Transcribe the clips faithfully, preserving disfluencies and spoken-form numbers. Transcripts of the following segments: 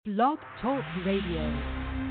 Blog Talk Radio.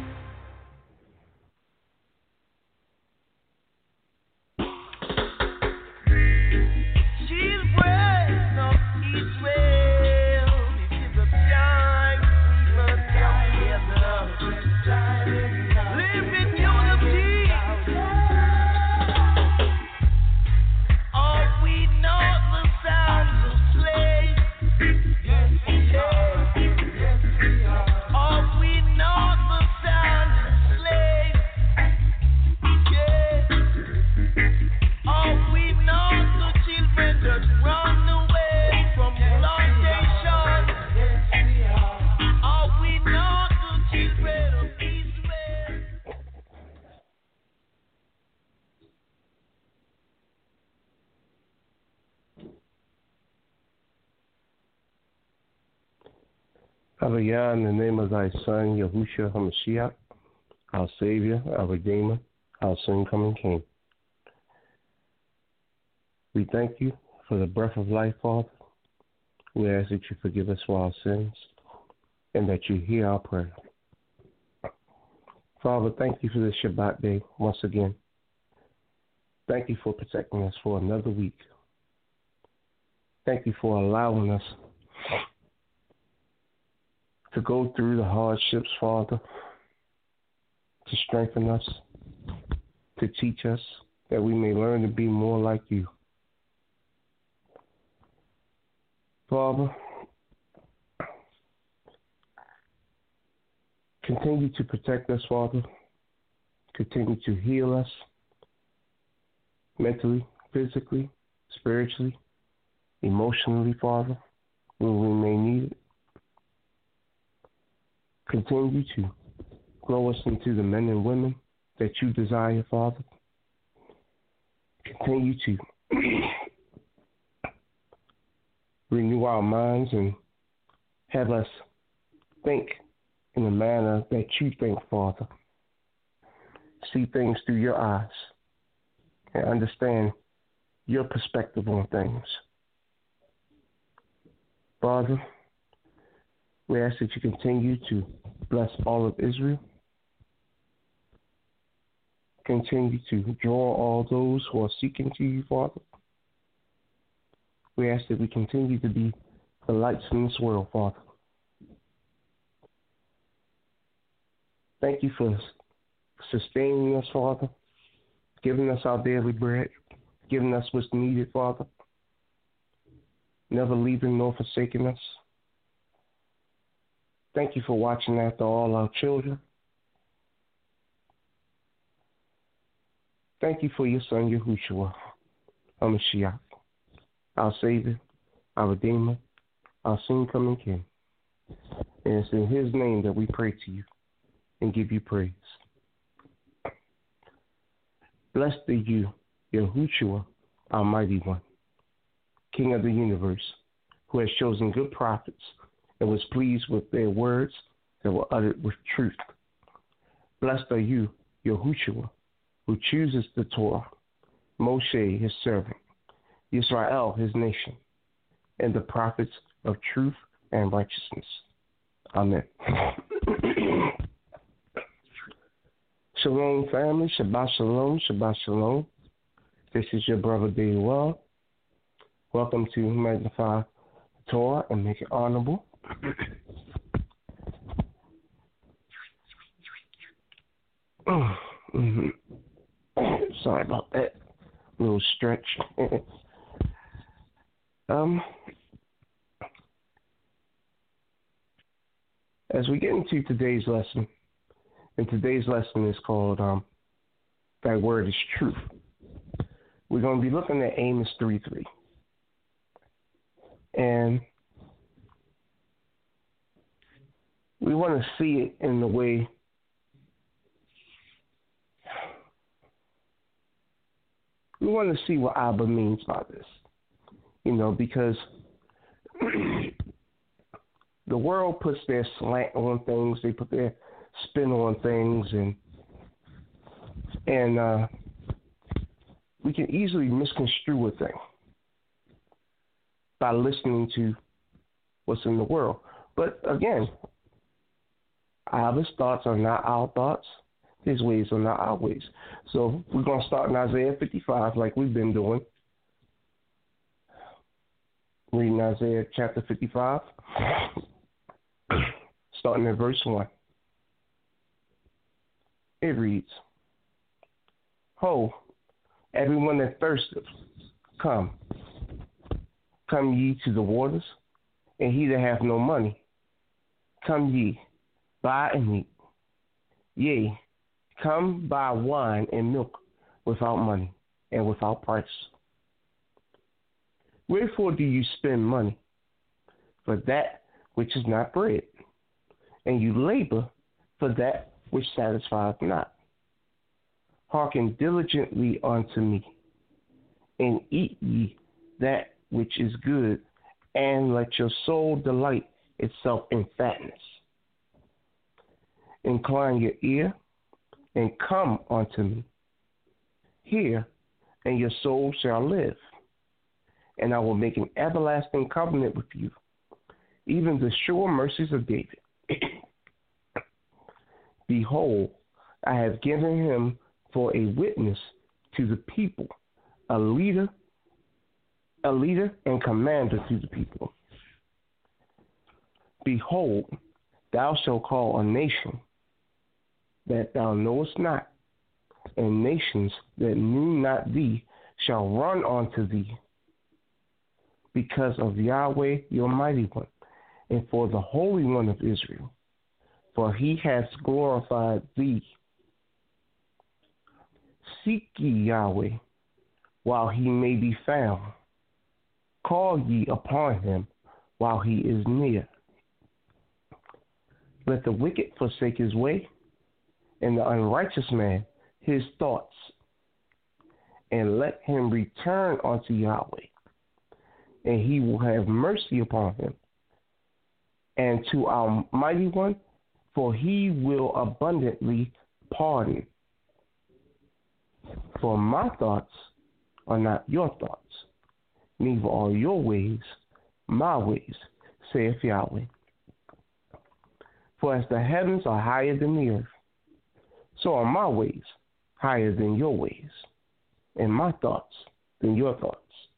Hallelujah, in the name of thy Son, Yahushua HaMashiach, our Savior, our Redeemer, our soon-coming King. We thank you for the breath of life, Father. We ask that you forgive us for our sins and that you hear our prayer. Father, thank you for this Shabbat day once again. Thank you for protecting us for another week. Thank you for allowing us to go through the hardships, Father, to strengthen us, to teach us, that we may learn to be more like you. Father, continue to protect us, Father. Continue to heal us mentally, physically, spiritually, emotionally, Father, when we may need it. Continue to grow us into the men and women that you desire, Father. Continue to renew our minds and have us think in a manner that you think, Father. See things through your eyes and understand your perspective on things. Father, we ask that you continue to bless all of Israel. Continue to draw all those who are seeking to you, Father. We ask that we continue to be the lights in this world, Father. Thank you for sustaining us, Father, giving us our daily bread, giving us what's needed, Father, never leaving nor forsaking us. Thank you for watching after all our children. Thank you for your Son, Yahushua HaMashiach, our Savior, our Redeemer, our soon-coming King. And it's in his name that we pray to you and give you praise. Blessed are you, Yahushua, our mighty one, King of the universe, who has chosen good prophets and was pleased with their words that were uttered with truth. Blessed are you, Yahushua, who chooses the Torah, Moshe, his servant, Israel, his nation, and the prophets of truth and righteousness. Amen. Shalom, family. Shabbat shalom. Shabbat shalom. This is your brother, Dewell. Welcome to Magnify the Torah and Make It Honorable. mm-hmm. Sorry about that little stretch. um, as we get into today's lesson, and today's lesson is called um, "Thy Word is Truth." We're going to be looking at Amos three three, and we want to see it in the way we want to see what Abba means by this, you know, because the world puts their slant on things, they put their spin on things, and and uh, we can easily misconstrue a thing by listening to what's in the world. But again, Our thoughts are not our thoughts. His ways are not our ways. So we're going to start in Isaiah fifty-five like we've been doing. Reading Isaiah chapter fifty-five, starting at verse one. It reads, Ho, everyone that thirsteth, come. Come ye to the waters, and he that hath no money, come ye, buy and eat. Yea, come buy wine and milk without money and without price. Wherefore do you spend money for that which is not bread, and you labor for that which satisfieth not? Hearken diligently unto me, and eat ye that which is good, and let your soul delight itself in fatness. Incline your ear, and come unto me. Hear, and your soul shall live. And I will make an everlasting covenant with you, even the sure mercies of David. Behold, I have given him for a witness to the people, a leader, a leader and commander to the people. Behold, thou shalt call a nation that thou knowest not, and nations that knew not thee shall run unto thee, because of Yahweh your mighty one, and for the Holy One of Israel, for he has glorified thee. Seek ye Yahweh while he may be found. Call ye upon him while he is near. Let the wicked forsake his way, and the unrighteous man his thoughts, and let him return unto Yahweh, and he will have mercy upon him, and to our mighty one, for he will abundantly pardon. For my thoughts are not your thoughts, neither are your ways my ways, saith Yahweh. For as the heavens are higher than the earth, so are my ways higher than your ways, and my thoughts than your thoughts.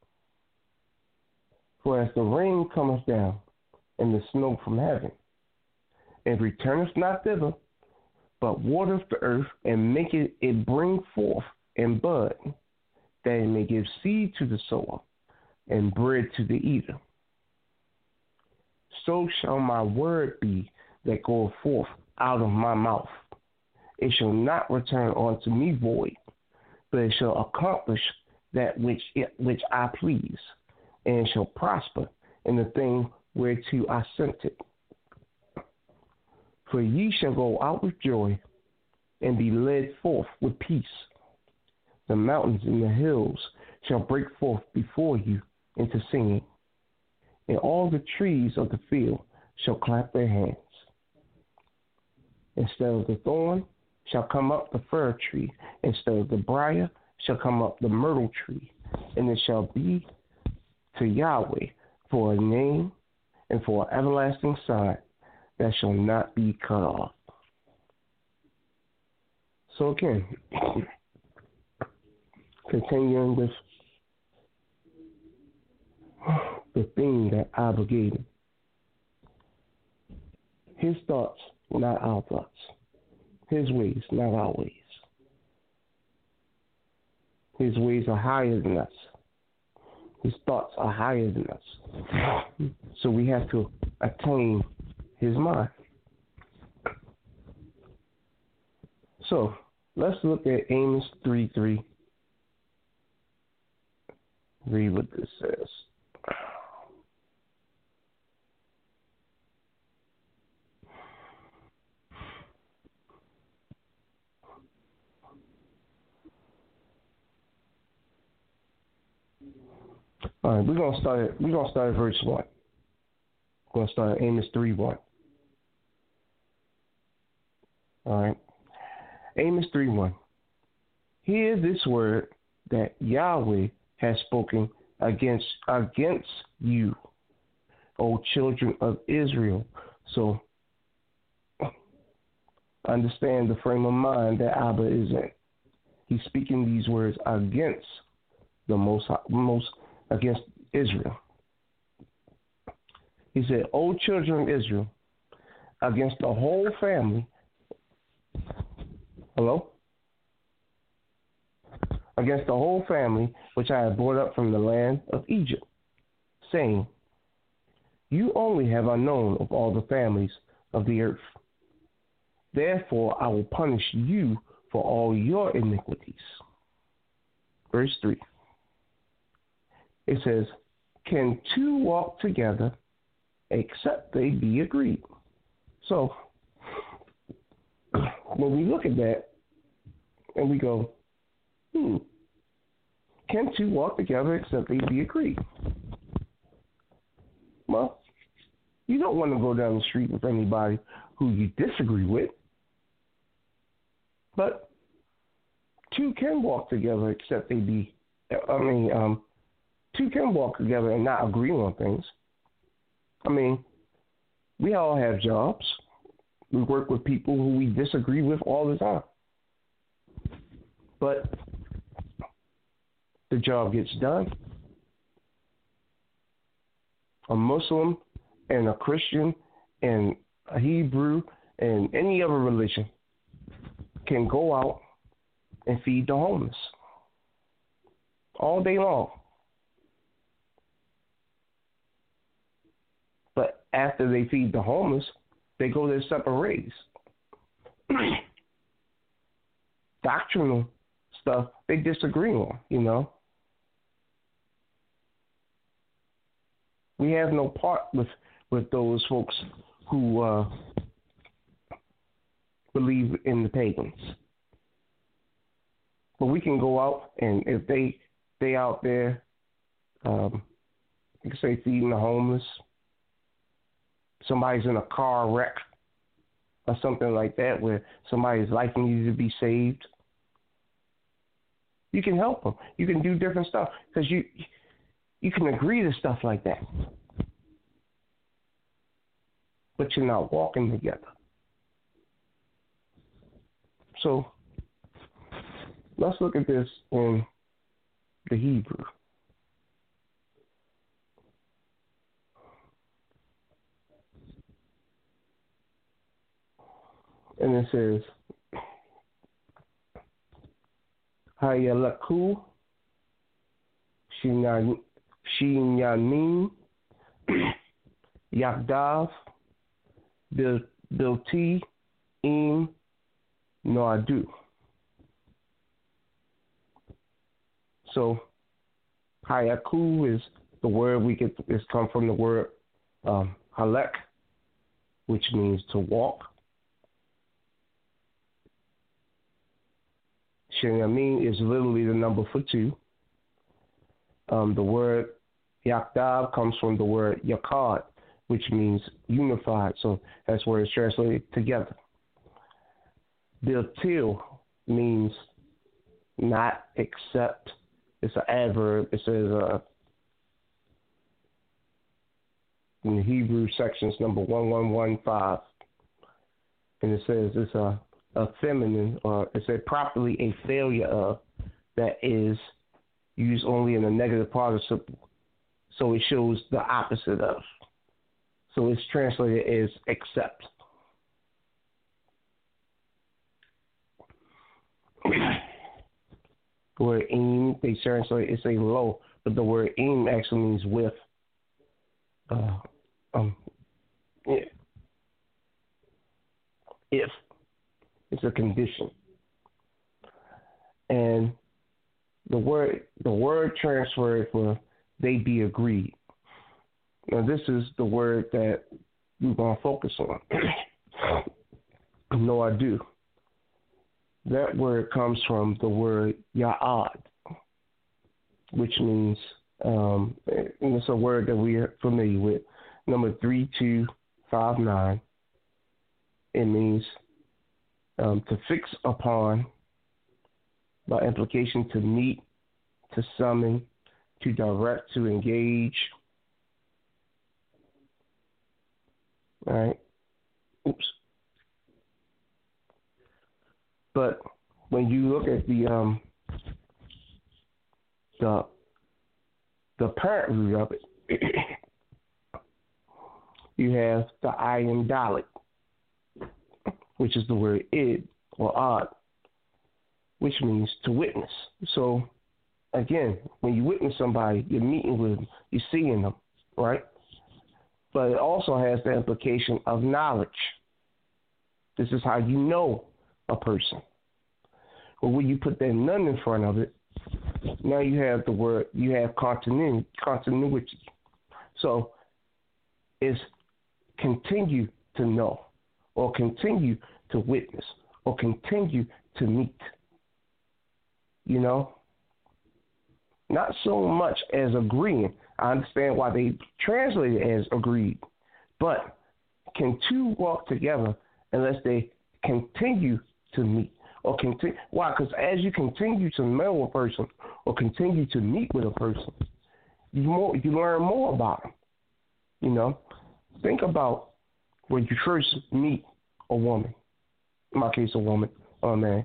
For as the rain cometh down, and the snow from heaven, and returneth not thither, but watereth the earth, and maketh it bring forth and bud, that it may give seed to the sower, and bread to the eater. So shall my word be that goeth forth out of my mouth. It shall not return unto me void, but it shall accomplish that which it, which I please, and shall prosper in the thing whereto I sent it. For ye shall go out with joy, and be led forth with peace. The mountains and the hills shall break forth before you into singing, and all the trees of the field shall clap their hands. Instead of the thorn shall come up the fir tree, instead of the briar shall come up the myrtle tree, and it shall be to Yahweh for a name and for an everlasting sign that shall not be cut off. So again, continuing with the theme that Abba gave him. His thoughts, not our thoughts. His ways, not our ways. His ways are higher than us. His thoughts are higher than us. So we have to attain his mind. So let's look at Amos three three. Read what this says. All right, we're gonna start at we're gonna start at verse one. We're gonna start at Amos three one. All right. Amos three one. Hear this word that Yahweh has spoken against against you, O children of Israel. So Understand the frame of mind that Abba is in. He's speaking these words against the most, most against Israel. He said, O children of Israel, against the whole family. Hello? Against the whole family which I have brought up from the land of Egypt, saying, you only have I known of all the families of the earth. Therefore I will punish you for all your iniquities. Verse three. It says, can two walk together except they be agreed? So when we look at that and we go, hmm, can two walk together except they be agreed? Well, you don't want to go down the street with anybody who you disagree with. But two can walk together except they be, I mean, um, two can walk together and not agree on things. I mean, we all have jobs. We work with people who we disagree with all the time. But the job gets done. A Muslim and a Christian and a Hebrew and any other religion can go out and feed the homeless all day long. But after they feed the homeless, they go their separate ways. Doctrinal stuff they disagree on, you know. We have no part with, with those folks who uh, believe in the pagans. But we can go out and if they they out there, um, you can say feeding the homeless, somebody's in a car wreck or something like that where somebody's life needs to be saved, you can help them. You can do different stuff because you you can agree to stuff like that, but you're not walking together. So let's look at this in the Hebrew. And it says, Hayalaku, Shinyanim, Yakdav, Bilti, Im, Noadu. So, Hayaku is the word we get, it's come from the word um, Halek, which means to walk. Shinyamin is literally the number for two. Um, the word Yakdav comes from the word Yakad, which means unified. So that's where it's translated together. Biltil means not except. It's an adverb. It says uh, in the Hebrew sections number one one one five, and it says it's a, a feminine, or it's a properly a failure of, that is used only in a negative participle. So it shows the opposite of. So it's translated as except. The word aim, they translate it's a low, but the word aim actually means with. Uh, um, yeah. If it's a condition, and the word the word transferred for they be agreed. Now this is the word that we're gonna focus on. No, I do. That word comes from the word Ya'ad, which means, um, and it's a word that we are familiar with, number three two five nine. It means um, to fix upon, by implication, to meet, to summon, to direct, to engage. All right. Oops. But when you look at the um the the parent root of it, you have the ayin dalit, which is the word id or odd, which means to witness. So again, when you witness somebody, you're meeting with them, you're seeing them, right? But it also has the implication of knowledge. This is how you know a person. But when you put that none in front of it, now you have the word, you have continuity. continuity. So it's continue to know, or continue to witness, or continue to meet. You know? Not so much as agreeing. I understand why they translate it as agreed. But can two walk together unless they continue to meet? Or continue? Why? Because as you continue to know a person or continue to meet with a person, you more you learn more about them. You know? Think about when you first meet a woman. In my case, a woman or a man.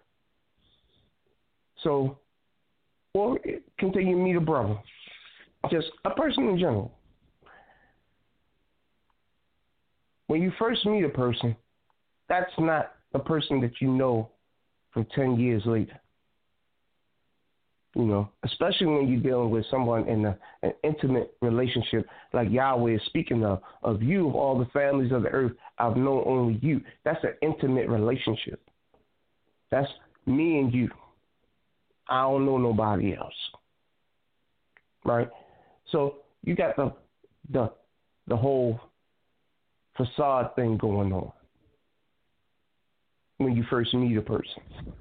So, or continue to meet a brother, just a person in general. When you first meet a person, that's not a person that you know for ten years later. You know, especially when you're dealing with someone in a, an intimate relationship like Yahweh is speaking of, of you, of all the families of the earth, I've known only you. That's an intimate relationship. That's me and you. I don't know nobody else. Right? So you got the the the whole facade thing going on when you first meet a person.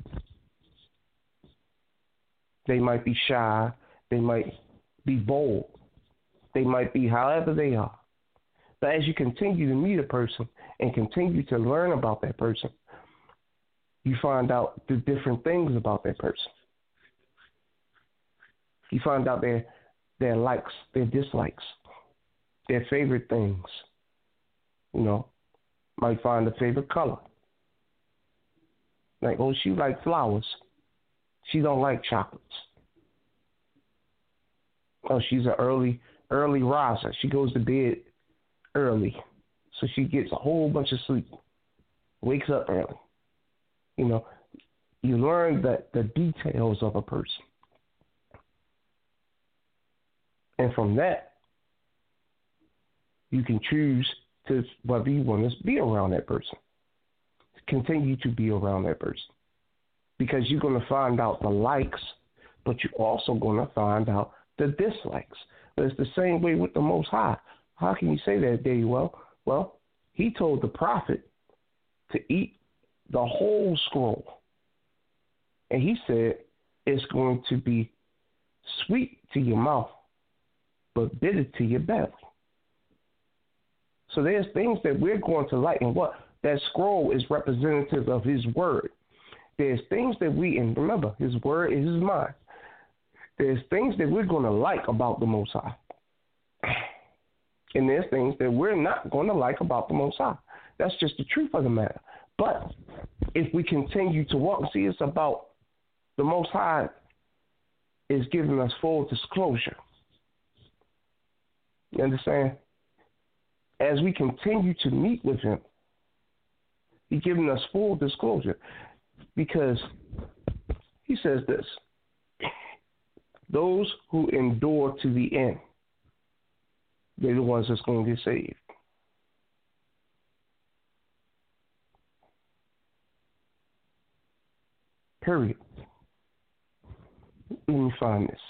They might be shy, they might be bold, they might be however they are. But as you continue to meet a person and continue to learn about that person, you find out the different things about that person. You find out their their likes, their dislikes, their favorite things. You know, might find a favorite color. Like, oh, she like flowers. She don't like chocolates. Oh, she's an early early riser. She goes to bed early, so she gets a whole bunch of sleep. Wakes up early. You know, you learn the, the details of a person. And from that, you can choose to whether you want to be around that person. Continue to be around that person. Because you're going to find out the likes, but you're also going to find out the dislikes. But it's the same way with the Most High. How can you say that, Daddy? Well, well, he told the prophet to eat the whole scroll. And he said it's going to be sweet to your mouth, but bitter to your belly. So there's things that we're going to like. And what? That scroll is representative of his word. There's things that we, and remember, his word is his mind. There's things that we're going to like about the Most High. And there's things that we're not going to like about the Most High. That's just the truth of the matter. But if we continue to walk, see, it's about the Most High is giving us full disclosure. You understand? As we continue to meet with him, he's giving us full disclosure because he says this: those who endure to the end, they're the ones that's going to get saved. Period. Let me find this.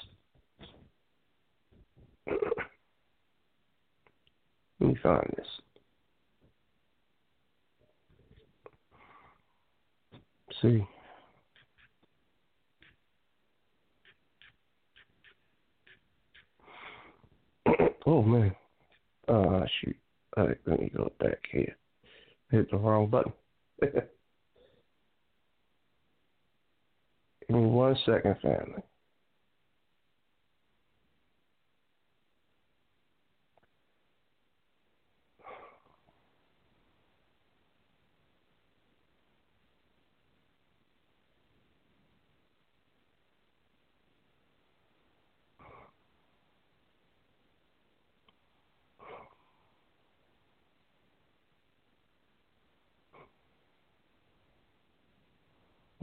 Let me find this. See. Oh, man. Uh, shoot. All right, let me go back here. Hit the wrong button. Give me one second, family.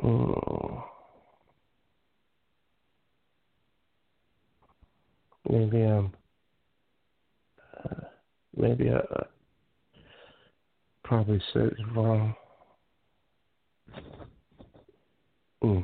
Mm, maybe um, uh, maybe I uh, probably said it wrong. Mm,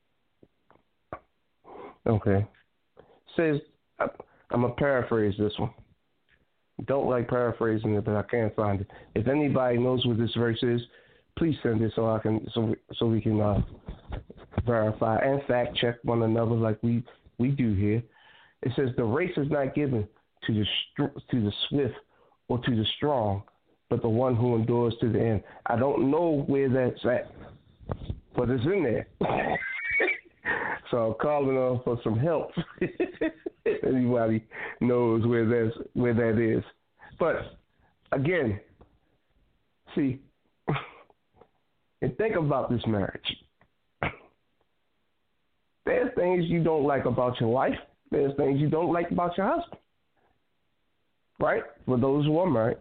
okay. Says I, I'm gonna paraphrase this one. Don't like paraphrasing it, but I can't find it. If anybody knows what this verse is, please send it so I can so so we can uh, verify and fact check one another like we we do here. It says the race is not given to the to the swift or to the strong, but the one who endures to the end. I don't know where that's at, but it's in there. So I'm calling on for some help. If anybody knows where that's where that is. But again, see, and think about this marriage. There's things you don't like about your wife. There's things you don't like about your husband. Right? For those who are married.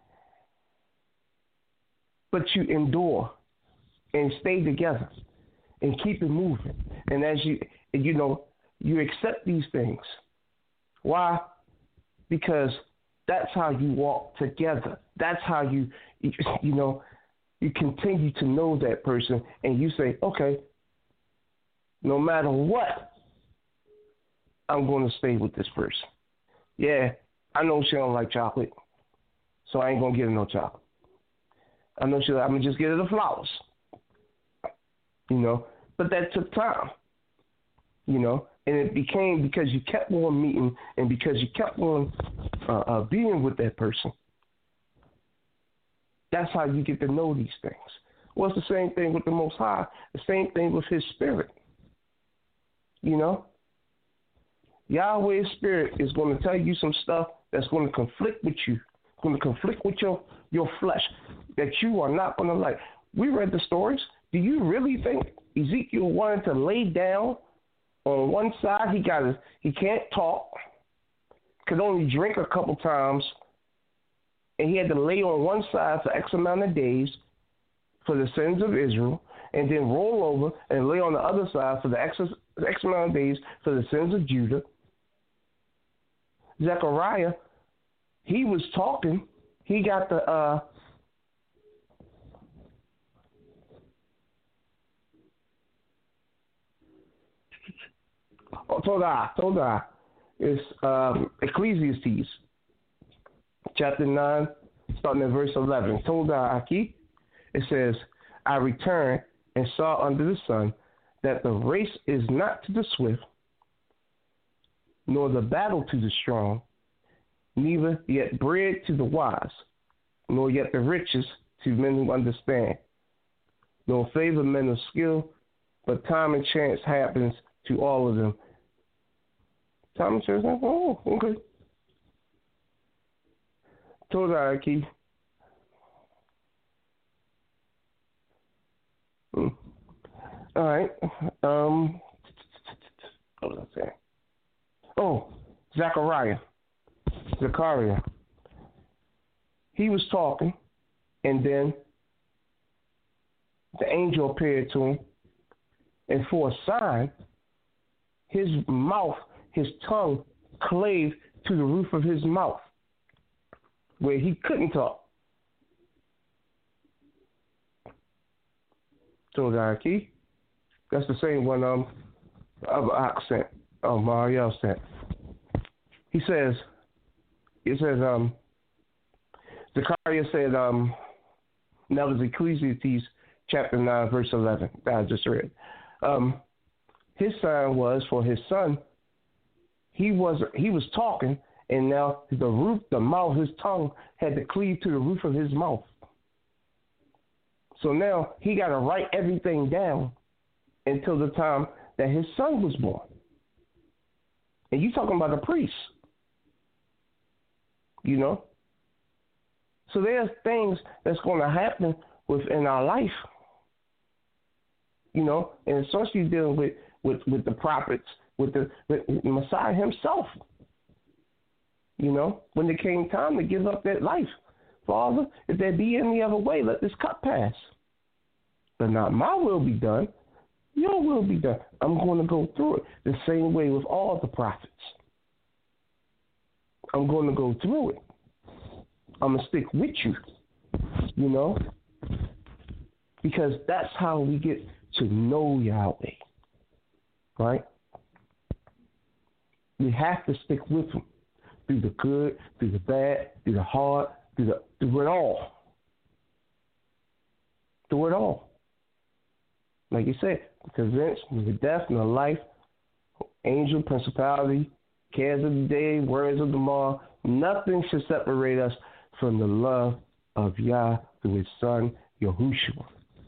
But you endure and stay together and keep it moving. And as you, you know, you accept these things. Why? Because that's how you walk together. That's how you, you know, you continue to know that person and you say, okay, no matter what, I'm going to stay with this person. Yeah, I know she don't like chocolate, so I ain't going to get her no chocolate. I know she, I'm going to just get her the flowers. You know, but that took time, you know, and it became because you kept on meeting and because you kept on uh, uh, being with that person. That's how you get to know these things. Well, it's the same thing with the Most High, the same thing with His Spirit, you know. Yahweh's Spirit is going to tell you some stuff that's going to conflict with you, going to conflict with your, your flesh, that you are not going to like. We read the stories. Do you really think Ezekiel wanted to lay down on one side? He got his, he can't talk, could only drink a couple times, and he had to lay on one side for X amount of days for the sins of Israel, and then roll over and lay on the other side for the X, X amount of days for the sins of Judah. Zechariah, he was talking. He got the uh, Oh, Todah, Todah. It's um, Ecclesiastes, chapter nine, starting at verse eleven. Todah Aki. It says, I returned and saw under the sun that the race is not to the swift, nor the battle to the strong, neither yet bread to the wise, nor yet the riches to men who understand, nor favor men of skill, but time and chance happens to all of them. Time and chance happens? Oh, okay. Todah Aki. Hmm. All right. Um, what was I saying? Oh, Zechariah. Zechariah. He was talking, and then the angel appeared to him, and for a sign, his mouth, his tongue clave to the roof of his mouth, where he couldn't talk. Todah Aki. That's the same one um of accent um Mariel sent. He says it says um Zechariah said um that was Ecclesiastes chapter nine verse eleven that I just read. Um his sign was for his son. He was he was talking, and now the roof, the mouth, his tongue had to cleave to the roof of his mouth. So now he got to write everything down until the time that his son was born. And you talking about a priest, you know? So there's things that's going to happen within our life, you know, and especially dealing with, with, with the prophets, with the, with the Messiah himself, you know, when it came time to give up that life. Father, if there be any other way, let this cup pass. But not my will be done, Your will be done. I'm going to go through it the same way with all the prophets. I'm going to go through it. I'm going to stick with you, you know, because that's how we get to know Yahweh, right? We have to stick with him through the good, through the bad, through the hard, through, the, through it all. Through it all. Like you said, convinced with the death and the life, angel, principality, cares of the day, words of tomorrow, nothing should separate us from the love of Yah through his son, Yahushua.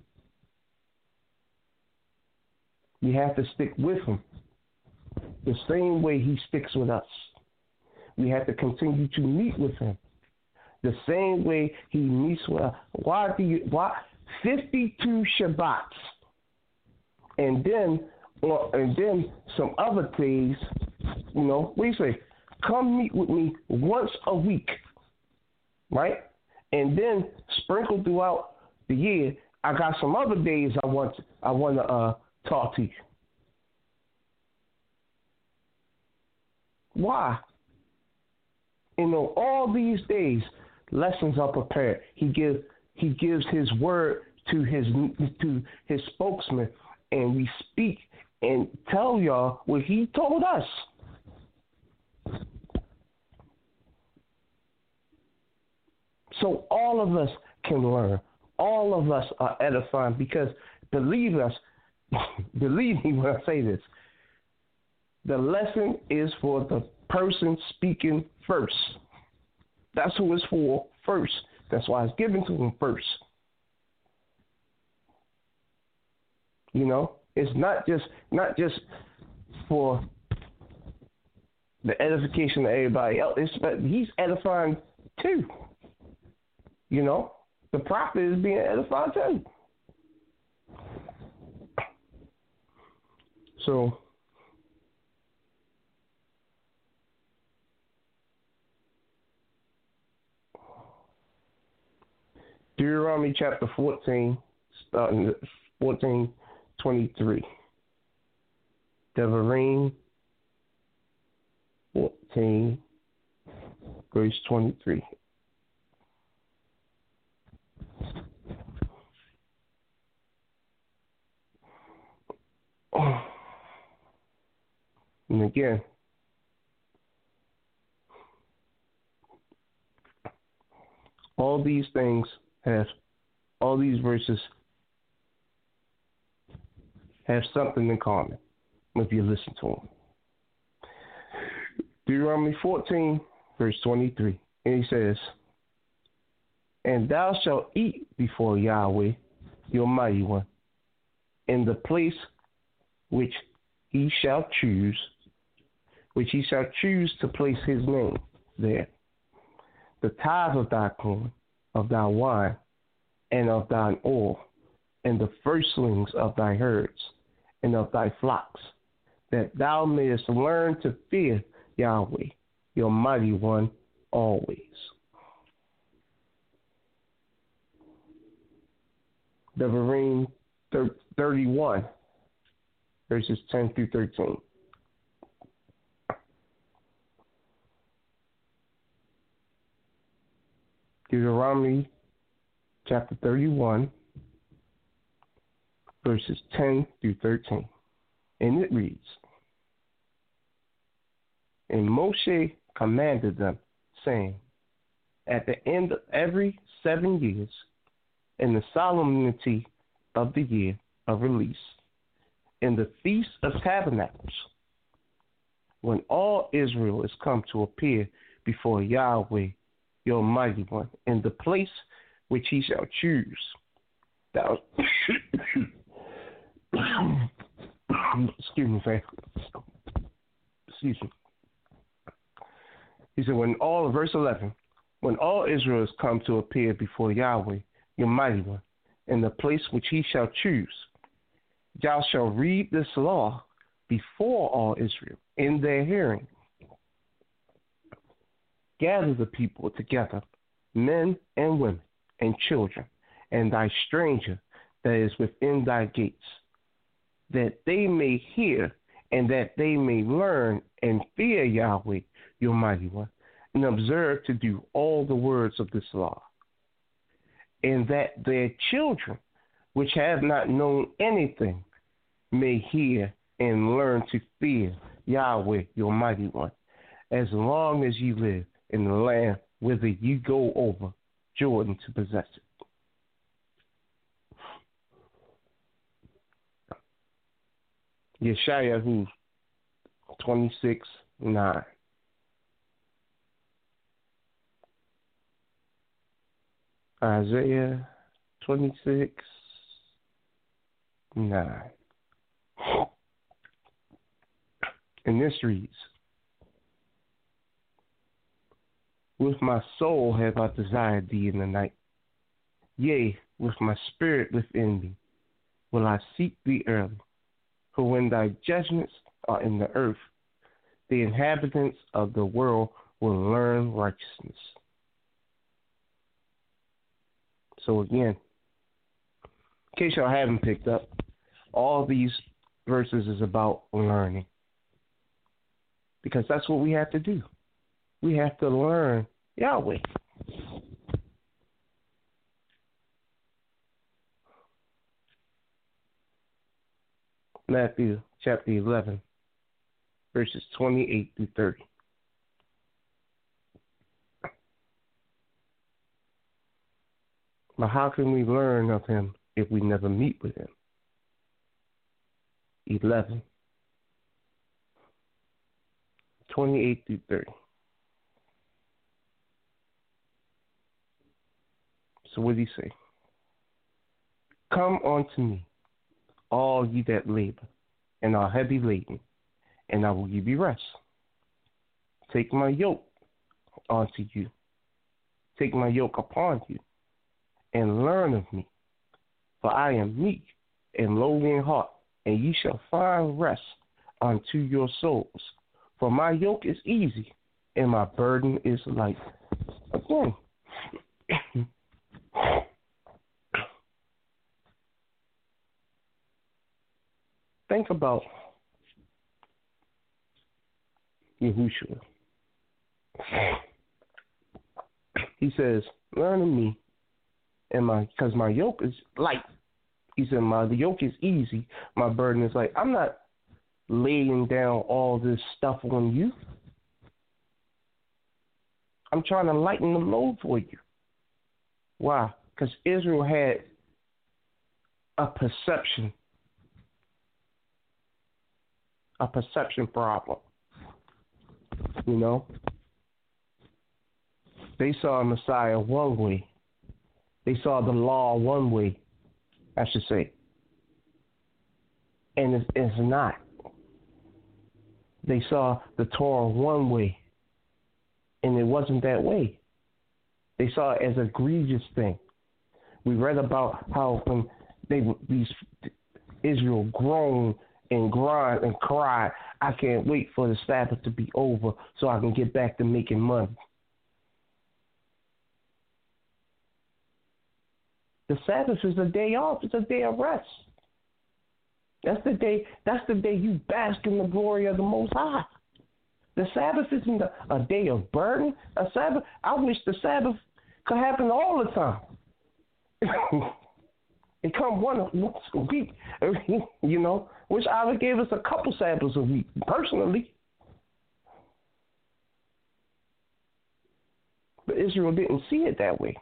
We have to stick with him the same way he sticks with us. We have to continue to meet with him the same way he meets with us. Why do you, why, fifty-two Shabbats, and then, or, and then some other days, you know, what do you say? Come meet with me once a week, right? And then sprinkle throughout the year. I got some other days I want to, I want to uh, talk to you. Why? You know, all these days, lessons are prepared. He gives he gives his word to his to his spokesman, and we speak and tell y'all what he told us. So all of us can learn. All of us are edifying because believe us, believe me when I say this, the lesson is for the person speaking first. That's who it's for first. That's why it's given to him first. You know, it's not just not just for the edification of everybody else. It's, but he's edifying too. You know, the prophet is being edified too. So, Deuteronomy chapter fourteen, starting fourteen twenty-three. Devarim fourteen, verse twenty-three. And again, all these things have, all these verses have something in common if you listen to them. Deuteronomy fourteen, verse twenty-three, and he says, "And thou shalt eat before Yahweh, your mighty one, in the place which he shall choose, which he shall choose to place his name there. The tithe of thy corn, of thy wine, and of thine oil, and the firstlings of thy herds, and of thy flocks, that thou mayest learn to fear Yahweh, your mighty one, always." Devarim thirty-one, verses ten through thirteen. Deuteronomy chapter thirty-one, verses ten through thirteen. And it reads, "And Moshe commanded them, saying, At the end of every seven years, in the solemnity of the year of release, in the Feast of Tabernacles, when all Israel is come to appear before Yahweh, your mighty one, in the place which he shall choose. Thou, excuse me, fam. Excuse me. He said, when all, verse eleven, when all Israel is come to appear before Yahweh, your mighty one, in the place which he shall choose, thou shalt read this law before all Israel in their hearing. Gather the people together, men and women and children, and thy stranger that is within thy gates, that they may hear and that they may learn and fear Yahweh, your mighty one, and observe to do all the words of this law, and that their children, which have not known anything, may hear and learn to fear Yahweh, your mighty one, as long as you live in the land whither you go over Jordan to possess it. Yeshayahu twenty-six nine. Isaiah twenty-six nine. And this reads, with my soul have I desired thee in the night. Yea, with my spirit within me will I seek thee early. For when thy judgments are in the earth, the inhabitants of the world will learn righteousness. So again, in case y'all haven't picked up, all these verses is about learning. Because that's what we have to do. We have to learn Yahweh. Matthew chapter eleven, verses twenty-eight through thirty. But how can we learn of him if we never meet with him? eleven, twenty-eight through thirty. So what did he say? Come unto me, all ye that labor and are heavy laden, and I will give you rest. Take my yoke unto you. Take my yoke upon you, and learn of me. For I am meek and lowly in heart, and ye shall find rest unto your souls. For my yoke is easy, and my burden is light. Again, think about Yahushua. He says, learn of me, and my because my yoke is light. He said, my yoke is easy, my burden is light. I'm not laying down all this stuff on you. I'm trying to lighten the load for you. Why? Because Israel had a perception, a perception problem. You know? They saw Messiah one way. They saw the law one way, I should say. And it's, it's not. They saw the Torah one way, and it wasn't that way. They saw it as a grievous thing. We read about how when they these Israel groaned and grind and cried, I can't wait for the Sabbath to be over so I can get back to making money. The Sabbath is a day off. It's a day of rest. That's the day. That's the day you bask in the glory of the Most High. The Sabbath isn't a, a day of burden. A Sabbath. I wish the Sabbath could happen all the time. It come one once a week. You know, wish Allah gave us a couple Sabbaths a week. Personally, but Israel didn't see it that way.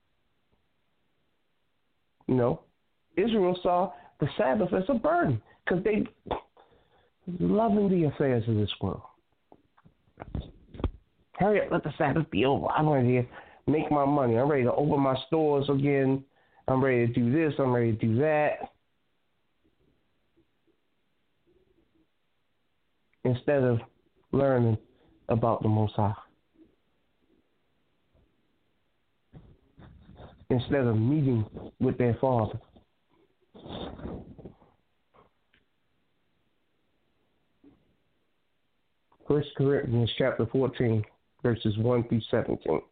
You know, Israel saw the Sabbath as a burden because they loving the affairs of this world. Hurry up, let the Sabbath be over. I'm ready to make my money. I'm ready to open my stores again. I'm ready to do this. I'm ready to do that. Instead of learning about the Most High. Instead of meeting with their Father. First Corinthians chapter fourteen, verses one through seventeen.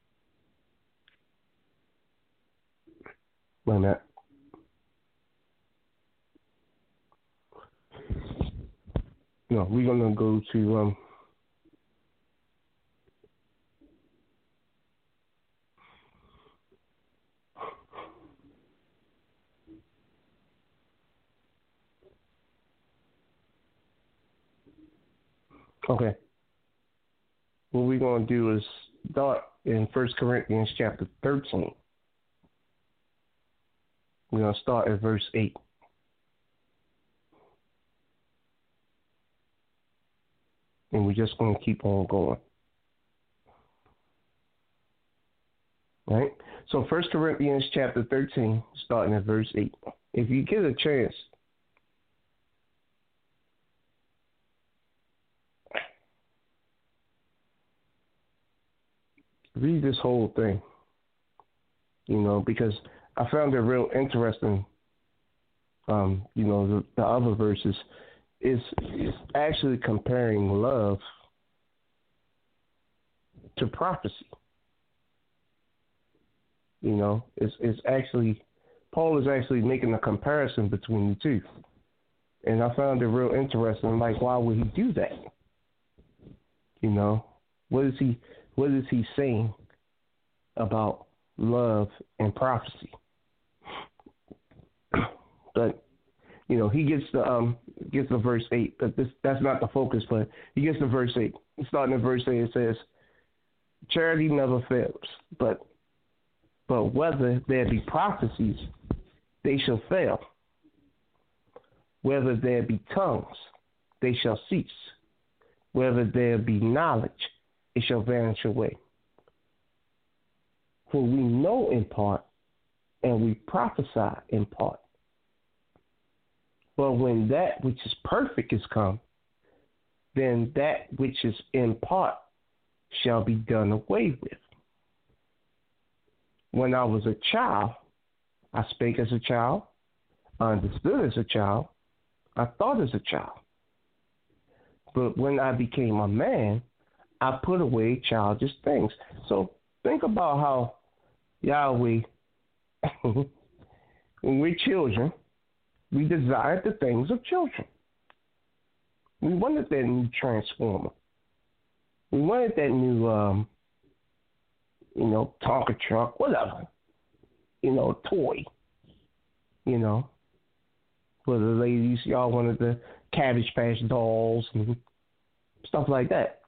Wait a minute. No, we're gonna go to um. Okay. What we're gonna do is start in First Corinthians chapter thirteen. We're gonna start at verse eight. And we're just gonna keep on going. Right? So First Corinthians chapter thirteen, starting at verse eight. If you get a chance, read this whole thing. You know, because I found it real interesting. Um, you know, the, the other verses is is actually comparing love to prophecy. You know, it's it's actually Paul is actually making a comparison between the two, and I found it real interesting. Like, why would he do that? You know, what is he what is he saying about love and prophecy? But you know, he gets the um gets the verse eight. But this that's not the focus. But he gets the verse eight. Starting at verse eight, it says, "Charity never fails, but but whether there be prophecies, they shall fail. Whether there be tongues, they shall cease. Whether there be knowledge, it shall vanish away. For we know in part, and we prophesy in part. But when that which is perfect is come, then that which is in part shall be done away with. When I was a child, I spake as a child, I understood as a child, I thought as a child. But when I became a man, I put away childish things." So think about how Yahweh, when we're children, we desire the things of children. We wanted that new transformer. We wanted that new, um, you know, Tonka truck, whatever, you know, toy, you know. For the ladies, y'all wanted the Cabbage Patch dolls and stuff like that.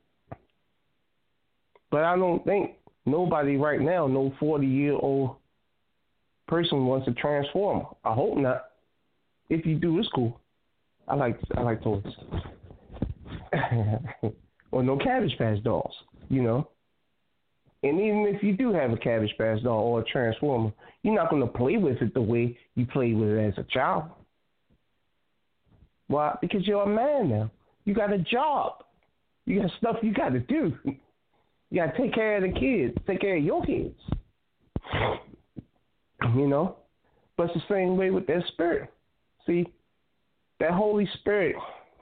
But I don't think nobody right now, no forty-year-old person wants a transformer. I hope not. If you do, it's cool. I like I like toys. Or no Cabbage Patch dolls, you know. And even if you do have a Cabbage Patch doll or a transformer, you're not going to play with it the way you played with it as a child. Why? Because you're a man now. You got a job. You got stuff you got to do. You got to take care of the kids. Take care of your kids. You know? But it's the same way with that spirit. See, that Holy Spirit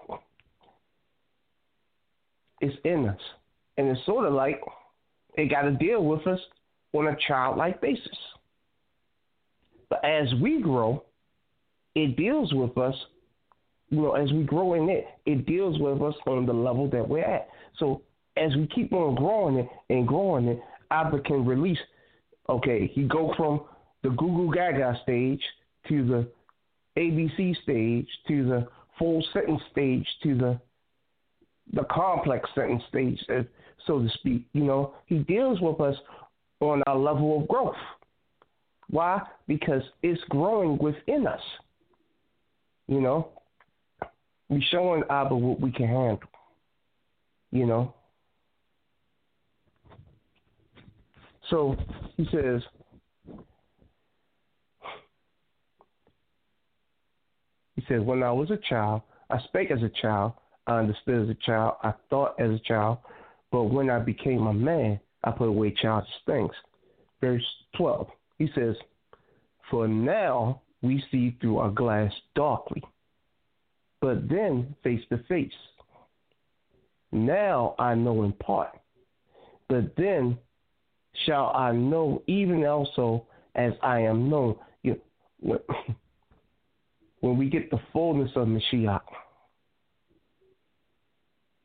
is in us. And it's sort of like it got to deal with us on a childlike basis. But as we grow, it deals with us, you know, as we grow in it, it deals with us on the level that we're at. So as we keep on growing it and growing it, Abba can release, okay, he go from the Goo Goo Gaga stage to the A B C stage to the full sentence stage to the the complex sentence stage, so to speak. You know, he deals with us on our level of growth. Why? Because it's growing within us. You know, we're showing Abba what we can handle. You know. So he says, he says, when I was a child, I spake as a child, I understood as a child, I thought as a child, but when I became a man, I put away childish things. Verse twelve, he says, for now we see through a glass darkly, but then face to face. Now I know in part, but then shall I know even also as I am known. You know, when we get the fullness of Mashiach,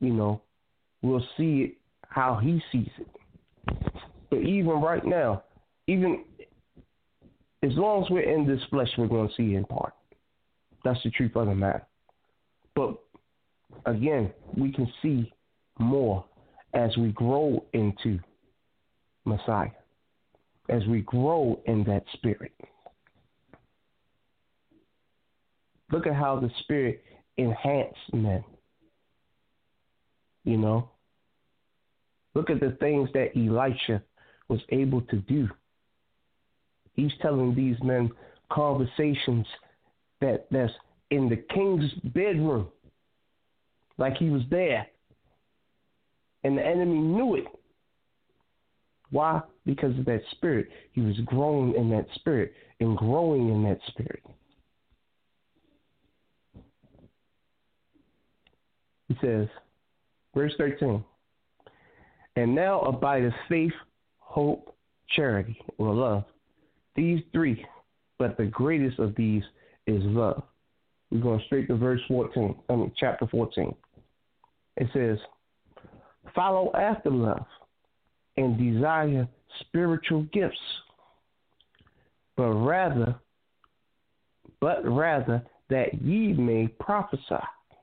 you know, we'll see it how he sees it. But even right now, even as long as we're in this flesh, we're going to see it in part. That's the truth of the matter. But again, we can see more as we grow into Messiah, as we grow in that spirit. Look at how the spirit enhanced men. You know, look at the things that Elisha was able to do. He's telling these men conversations that that's in the king's bedroom, like he was there, and the enemy knew it. Why? Because of that spirit. He was growing in that spirit and growing in that spirit. He says, verse thirteen, and now abideth faith, hope, charity, or love. These three, but the greatest of these is love. We're going straight to verse fourteen, I mean, chapter fourteen. It says, follow after love and desire spiritual gifts, but rather, but rather that ye may prophesy.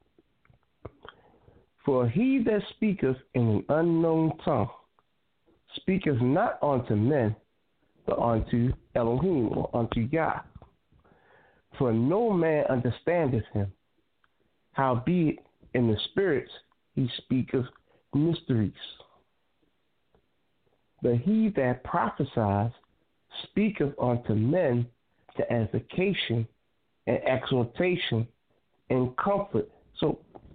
For he that speaketh in an unknown tongue speaketh not unto men, but unto Elohim, or unto Yah. For no man understandeth him. Howbeit in the spirits he speaketh mysteries. But he that prophesies speaketh unto men to edification and exhortation and comfort. So,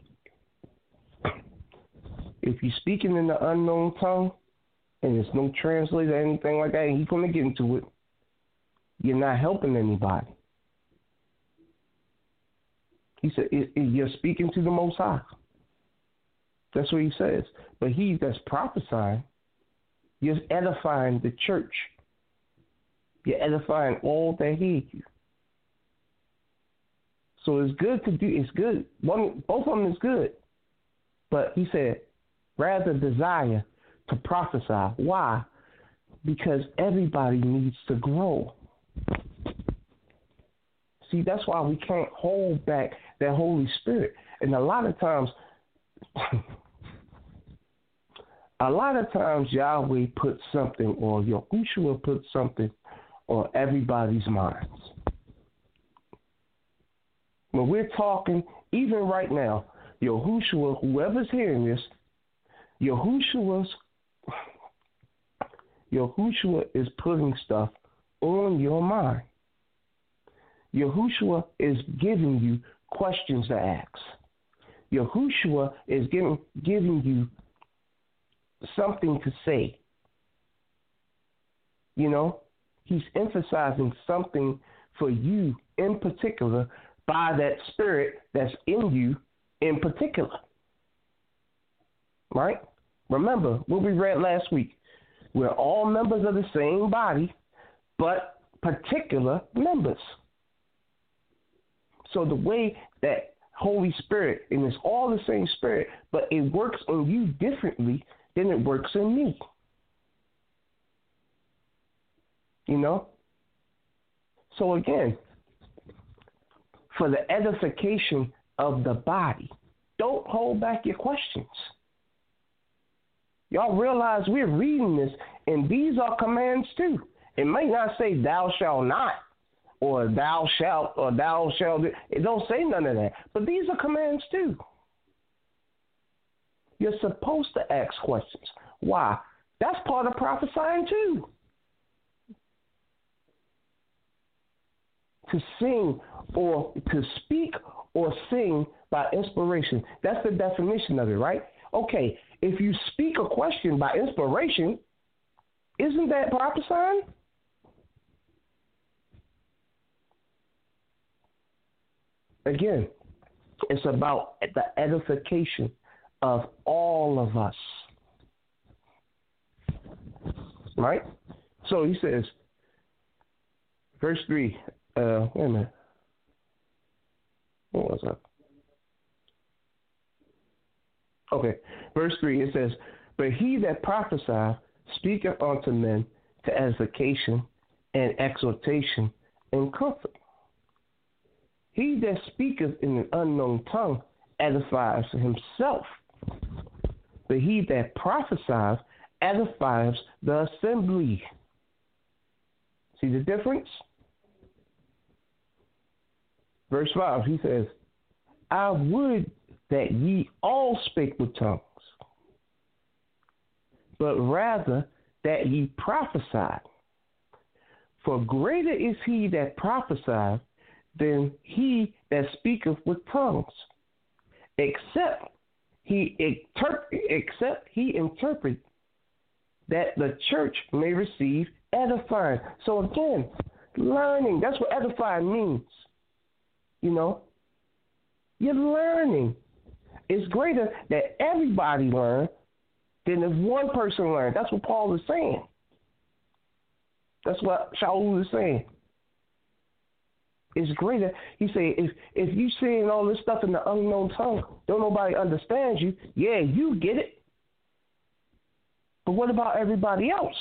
if you're speaking in the unknown tongue and there's no translator or anything like that, and he's going to get into it, you're not helping anybody. He said, you're speaking to the Most High. That's what he says. But he that's prophesying, you're edifying the church. You're edifying all that hear you. So it's good to do, it's good. One, both of them is good. But he said, rather desire to prophesy. Why? Because everybody needs to grow. See, that's why we can't hold back that Holy Spirit. And a lot of times, a lot of times Yahweh puts something, or Yahushua puts something on everybody's minds. When we're talking, even right now, Yahushua, whoever's hearing this, Yahushua's, Yahushua is putting stuff on your mind. Yahushua is giving you questions to ask. Yahushua is giving, giving you something to say. You know, he's emphasizing something for you in particular by that spirit that's in you in particular. Right? Remember what we read last week. We're all members of the same body, but particular members. So the way that Holy Spirit, and it's all the same spirit, but it works on you differently than it works in me. You know? So again, for the edification of the body, don't hold back your questions. Y'all realize we're reading this, and these are commands too. It might not say thou shalt not, or thou shalt, or thou shalt. It don't say none of that. But these are commands too. You're supposed to ask questions. Why? That's part of prophesying too. To sing or to speak or sing by inspiration. That's the definition of it, right? Okay, if you speak a question by inspiration, isn't that prophesying? Again, it's about the edification of all of us. Right? So he says, verse three, uh, wait a minute. What was that? Okay, verse three, it says, but he that prophesieth speaketh unto men to edification and exhortation and comfort. He that speaketh in an unknown tongue edifies himself, but he that prophesieth edifies the assembly. See the difference? Verse five, he says, I would that ye all spake with tongues, but rather that ye prophesied. For greater is he that prophesieth than he that speaketh with tongues, except he interpret, except he interpret, that the church may receive edifying. So again, learning, that's what edifying means. You know, you're learning. It's greater that everybody learn than if one person learned. That's what Paul is saying. That's what Shaul is saying. It's greater. He said, if if you saying all this stuff in the unknown tongue, don't nobody understand you. Yeah, you get it. But what about everybody else?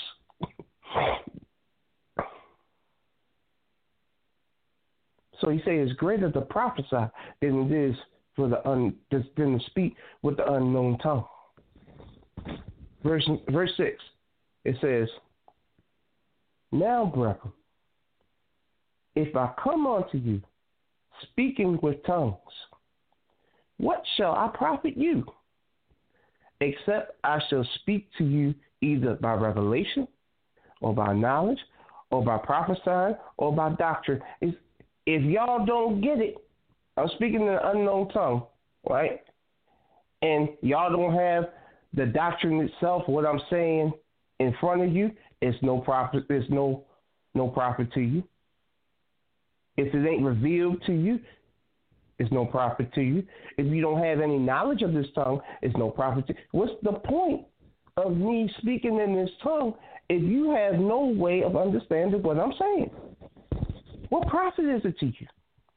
So he said it's greater to prophesy than it is for the un, than to speak with the unknown tongue. Verse verse six, it says, now, brethren, if I come unto you speaking with tongues, what shall I profit you? Except I shall speak to you either by revelation, or by knowledge, or by prophesying, or by doctrine. It's, if y'all don't get it, I'm speaking in an unknown tongue, right? And y'all don't have the doctrine itself, what I'm saying in front of you, it's no profit, it's no no profit to you. If it ain't revealed to you, it's no profit to you. If you don't have any knowledge of this tongue, it's no profit to you. What's the point of me speaking in this tongue if you have no way of understanding what I'm saying? What profit is it to you?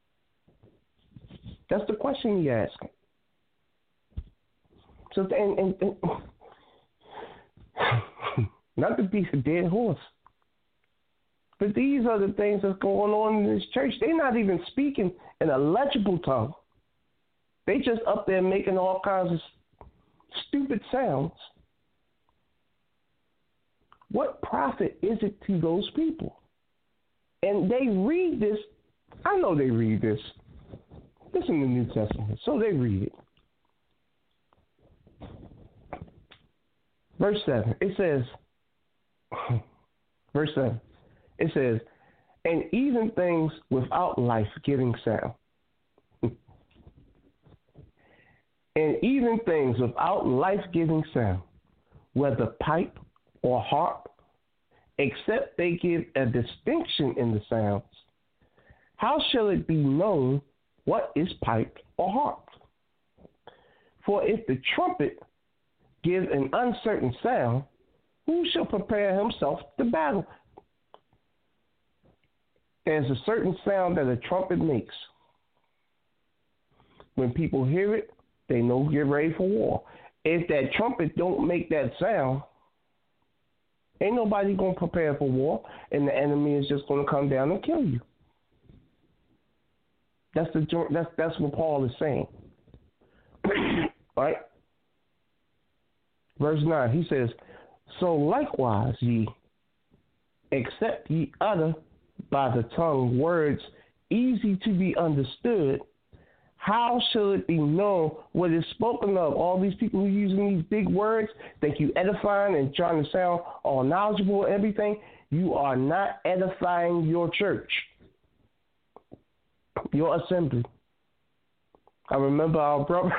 That's the question you ask. So, and, and, and not to beat a dead horse, but these are the things that's going on in this church. They're not even speaking in a legible tongue. They just up there making all kinds of stupid sounds. What profit is it to those people? And they read this. I know they read this. Listen to the New Testament. So they read it. Verse seven, it says, verse seven, it says, and even things without life-giving sound. And even things without life-giving sound, whether pipe or harp, except they give a distinction in the sounds, how shall it be known what is pipe or harp? For if the trumpet give an uncertain sound, who shall prepare himself to battle? There's a certain sound that a trumpet makes. When people hear it, they know get ready for war. If that trumpet don't make that sound, ain't nobody going to prepare for war, and the enemy is just going to come down and kill you. That's the that's that's what Paul is saying. Right? Verse nine, he says, so likewise ye, except ye utter by the tongue words easy to be understood, how shall it be known what is spoken of? All these people who are using these big words, think you edifying and trying to sound all knowledgeable and everything, you are not edifying your church, your assembly. I remember our brother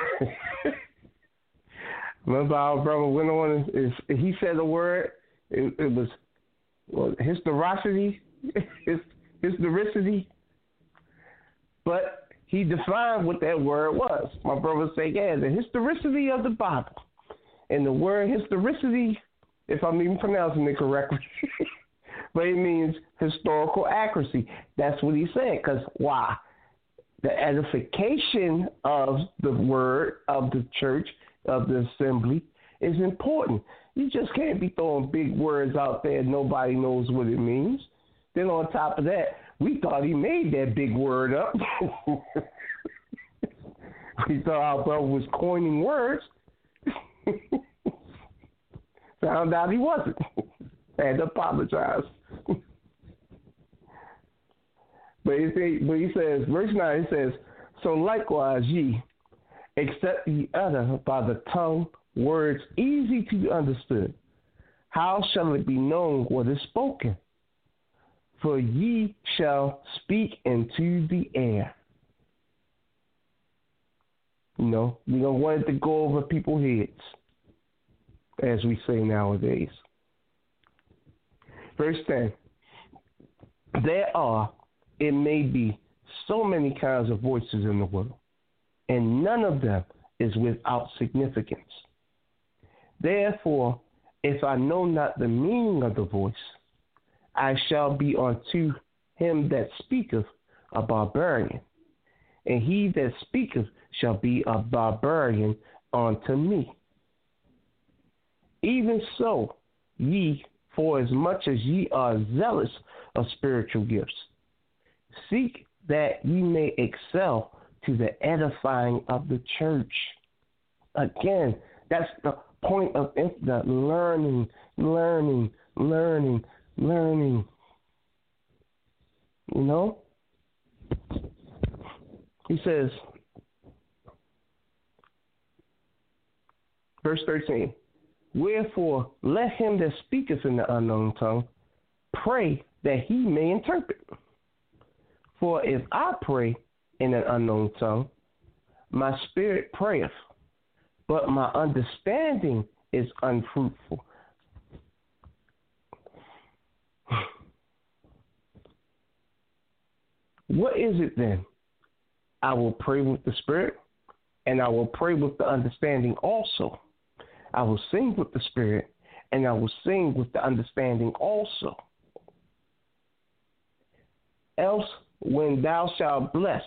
remember our brother went on and he said a word, it, it was well, historicity, historicity, but he defined what that word was. My brother said, yeah, the historicity of the Bible. And the word historicity, if I'm even pronouncing it correctly, but it means historical accuracy. That's what he said, because why? The edification of the word of the church of the assembly is important. You just can't be throwing big words out there. Nobody knows what it means. Then on top of that, we thought he made that big word up. We thought our brother was coining words. Found out he wasn't. Had to apologize. But he, say, but he says, verse nine, he says, so likewise ye, except ye utter by the tongue words easy to be understood, how shall it be known what is spoken? For ye shall speak into the air. You know, we don't want it to go over people's heads, as we say nowadays. Verse ten, there are, it may be, so many kinds of voices in the world, and none of them is without significance. Therefore, if I know not the meaning of the voice, I shall be unto him that speaketh a barbarian, and he that speaketh shall be a barbarian unto me. Even so, ye, for as much as ye are zealous of spiritual gifts, seek that ye may excel to the edifying of the church. Again, that's the point of the learning, learning, learning, learning. You know? He says, verse thirteen, wherefore let him that speaketh in the unknown tongue pray that he may interpret. For if I pray in an unknown tongue, my spirit prayeth, but my understanding is unfruitful. What is it then? I will pray with the spirit, and I will pray with the understanding also. I will sing with the spirit, and I will sing with the understanding also. Else, when thou shalt bless,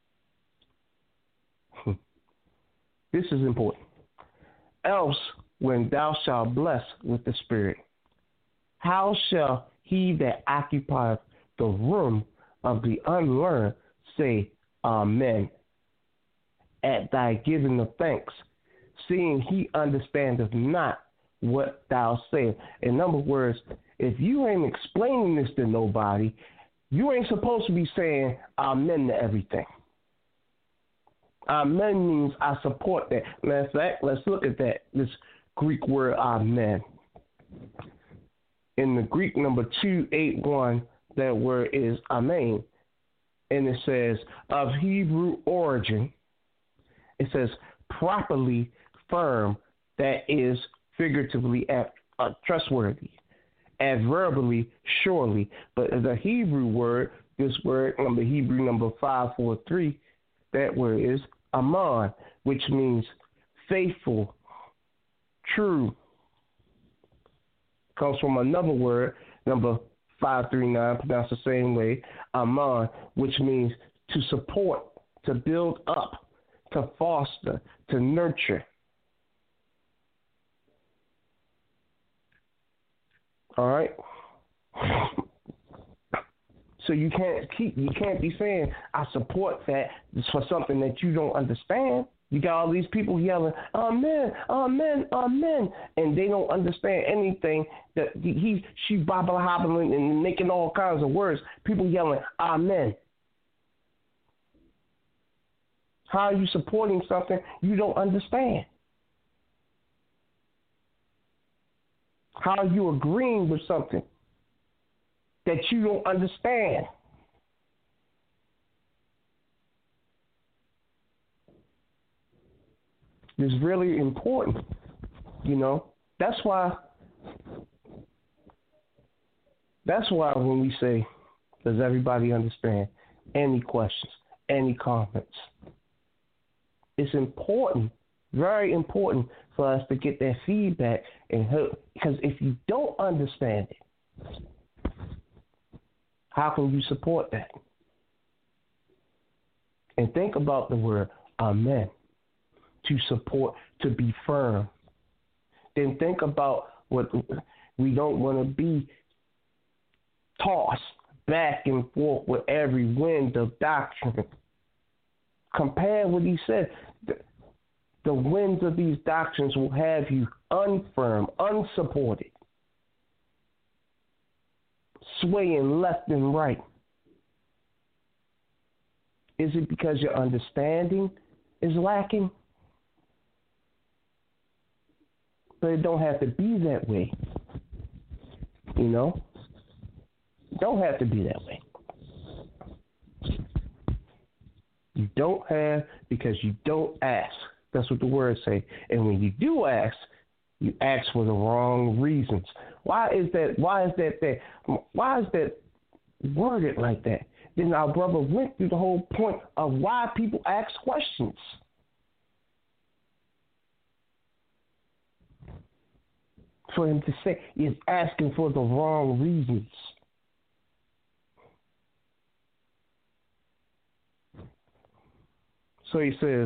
this is important. Else, when thou shalt bless with the spirit, how shall he that occupieth the room of the unlearned say Amen at thy giving of thanks, seeing he understandeth not what thou sayest? In other words, if you ain't explaining this to nobody, you ain't supposed to be saying amen to everything. Amen means I support that. Matter of fact, let's look at that, this Greek word amen. In the Greek number two eighty-one, that word is amen. And it says, of Hebrew origin, it says properly firm, that is figuratively uh, trustworthy, adverbally surely. But the Hebrew word, this word number Hebrew number five four three, that word is aman, which means faithful, true. Comes from another word, number five three nine, pronounced the same way, aman, which means to support, to build up, to foster, to nurture. All right. So you can't keep, you can't be saying I support that for something that you don't understand. You got all these people yelling, amen, amen, amen, and they don't understand anything. That he, she bobbling, hobbling, and making all kinds of words. People yelling, amen. How are you supporting something you don't understand? How are you agreeing with something that you don't understand? It's really important, you know. That's why. That's why when we say, "Does everybody understand?" Any questions, any comments? It's important, very important, for us to get that feedback and help. Because if you don't understand it, how can you support that? And think about the word amen. to support, to be firm. Then think about what we don't want to be tossed back and forth with every wind of doctrine. Compare what he said. The, the winds of these doctrines will have you unfirm, unsupported, swaying left and right. Is it because your understanding is lacking? But it don't have to be that way. You know? It don't have to be that way. You don't have because you don't ask. That's what the words say. And when you do ask, you ask for the wrong reasons. Why is that? Why is that? that why is that worded like that? Then our brother went through the whole point of why people ask questions. For him to say he's asking for the wrong reasons. So he says,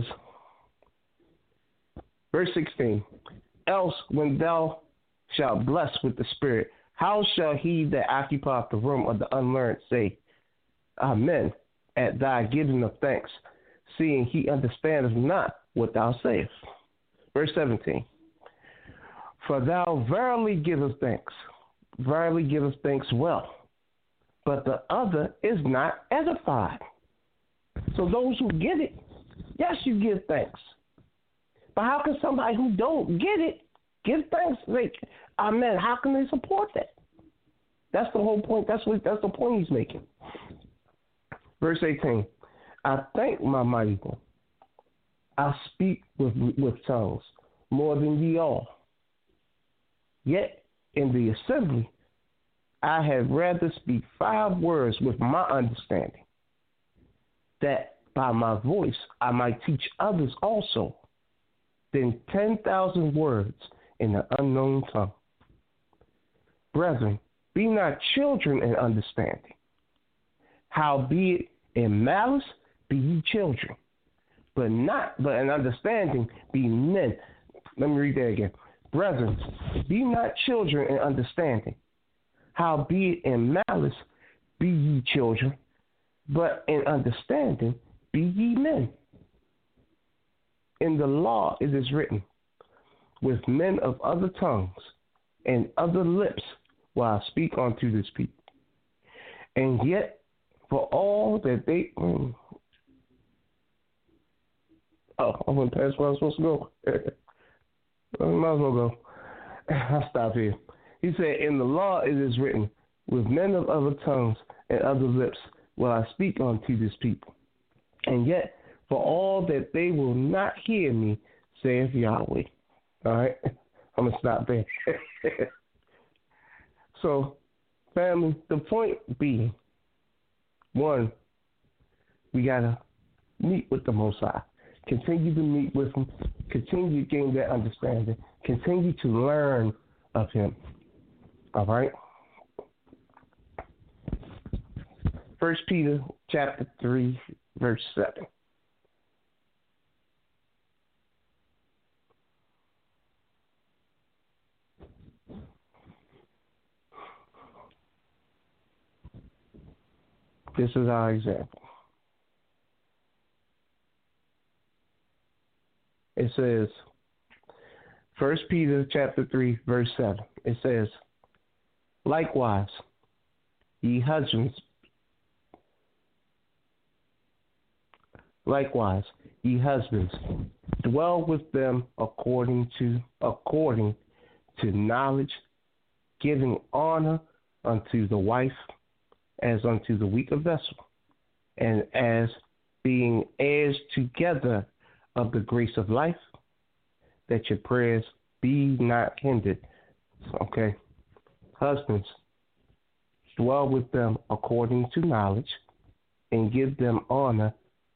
verse sixteen, else when thou shalt bless with the Spirit, how shall he that occupieth the room of the unlearned say, Amen, at thy giving of thanks, seeing he understandeth not what thou sayest? Verse seventeen, for thou verily givest thanks, verily givest thanks well, but the other is not edified. So those who get it, yes, you give thanks. But how can somebody who don't get it give thanks? Like, amen. How can they support that? That's the whole point. That's what. That's the point he's making. Verse eighteen. I thank my mighty one. I speak with with tongues more than ye all. Yet in the assembly, I had rather speak five words with my understanding, that by my voice I might teach others also, than ten thousand words in an unknown tongue. Brethren, be not children in understanding. Howbeit in malice be ye children, but not but in understanding be men. Let me read that again. Brethren, be not children in understanding. Howbeit in malice be ye children, but in understanding be ye men. In the law it is written, with men of other tongues and other lips will I speak unto this people. And yet, for all that they... Mm, oh, I went past where I was supposed to go. I might as well go. I'll stop here. He said, in the law it is written, with men of other tongues and other lips will I speak unto this people. And yet, for all that they will not hear me, saith Yahweh. All right? I'm going to stop there. So, family, the point being, one, we got to meet with the Most High. Continue to meet with him. Continue to gain that understanding. Continue to learn of him. All right? First Peter chapter three, verse seven. This is our example. It says, First Peter chapter three, verse seven. It says, likewise, ye husbands, likewise, ye husbands, dwell with them according to according to knowledge, giving honor unto the wife as unto the weaker vessel, and as being heirs together of the grace of life, that your prayers be not hindered. Okay. Husbands, dwell with them according to knowledge, and give them honor